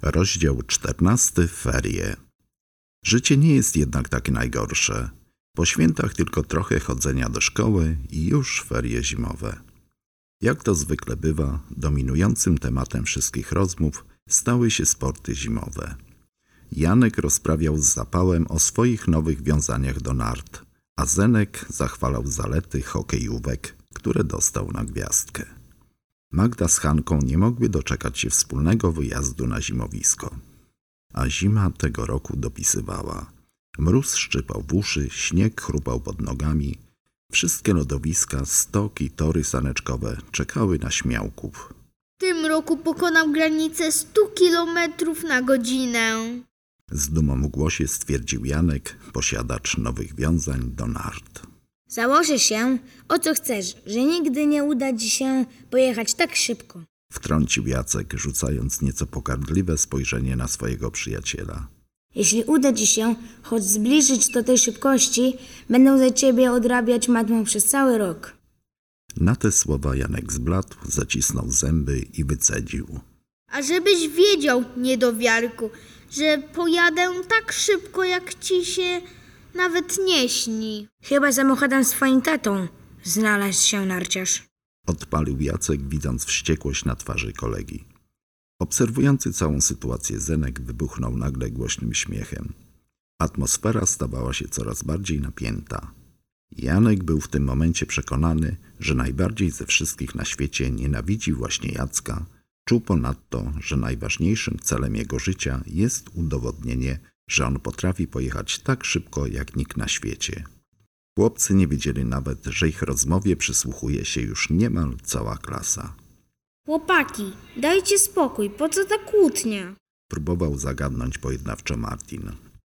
Rozdział 14. Ferie. Życie nie jest jednak takie najgorsze. Po świętach tylko trochę chodzenia do szkoły i już ferie zimowe. Jak to zwykle bywa, dominującym tematem wszystkich rozmów stały się sporty zimowe. Janek rozprawiał z zapałem o swoich nowych wiązaniach do nart, a Zenek zachwalał zalety hokejówek, które dostał na gwiazdkę. Magda z Hanką nie mogły doczekać się wspólnego wyjazdu na zimowisko. A zima tego roku dopisywała. Mróz szczypał w uszy, śnieg chrupał pod nogami. Wszystkie lodowiska, stoki, tory saneczkowe czekały na śmiałków. W tym roku pokonał granicę 100 km na godzinę. Z dumą w głosie stwierdził Janek, posiadacz nowych wiązań do nart. Założę się, o co chcesz, że nigdy nie uda ci się pojechać tak szybko. Wtrącił Jacek, rzucając nieco pogardliwe spojrzenie na swojego przyjaciela. Jeśli uda ci się choć zbliżyć do tej szybkości, będę za ciebie odrabiać matmę przez cały rok. Na te słowa Janek zbladł, zacisnął zęby i wycedził. A żebyś wiedział, niedowiarku, że pojadę tak szybko, jak ci się nawet nie śni. Chyba samochodem z twoim tatą znalazł się narciarz. Odpalił Jacek, widząc wściekłość na twarzy kolegi. Obserwujący całą sytuację Zenek wybuchnął nagle głośnym śmiechem. Atmosfera stawała się coraz bardziej napięta. Janek był w tym momencie przekonany, że najbardziej ze wszystkich na świecie nienawidzi właśnie Jacka. Czuł ponadto, że najważniejszym celem jego życia jest udowodnienie, że on potrafi pojechać tak szybko jak nikt na świecie. Chłopcy nie wiedzieli nawet, że ich rozmowie przysłuchuje się już niemal cała klasa. Chłopaki, dajcie spokój, po co ta kłótnia? Próbował zagadnąć pojednawczo Martin.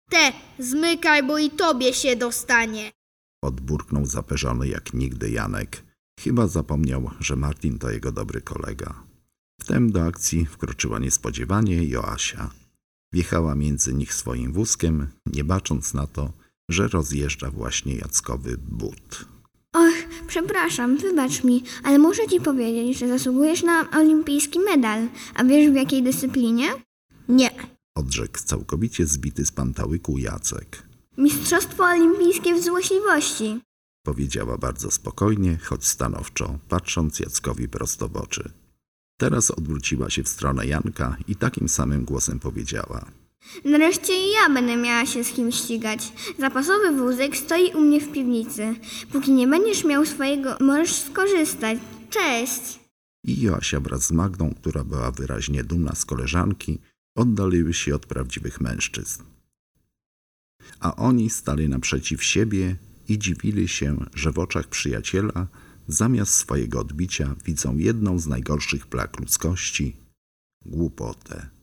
Zmykaj, bo i tobie się dostanie. Odburknął zaperzony jak nigdy Janek. Chyba zapomniał, że Martin to jego dobry kolega. Wtem do akcji wkroczyła niespodziewanie Joasia. Wjechała między nich swoim wózkiem, nie bacząc na to, że rozjeżdża właśnie Jackowy but. Och, przepraszam, wybacz mi, ale muszę ci powiedzieć, że zasługujesz na olimpijski medal. A wiesz w jakiej dyscyplinie? Nie. Odrzekł całkowicie zbity z pantałyku Jacek. Mistrzostwo olimpijskie w złośliwości. Powiedziała bardzo spokojnie, choć stanowczo, patrząc Jackowi prosto w oczy. Teraz odwróciła się w stronę Janka i takim samym głosem powiedziała. Nareszcie i ja będę miała się z kim ścigać. Zapasowy wózek stoi u mnie w piwnicy. Póki nie będziesz miał swojego, możesz skorzystać. Cześć! I Joasia wraz z Magdą, która była wyraźnie dumna z koleżanki, oddaliły się od prawdziwych mężczyzn. A oni stali naprzeciw siebie i dziwili się, że w oczach przyjaciela zamiast swojego odbicia widzą jedną z najgorszych plag ludzkości – głupotę.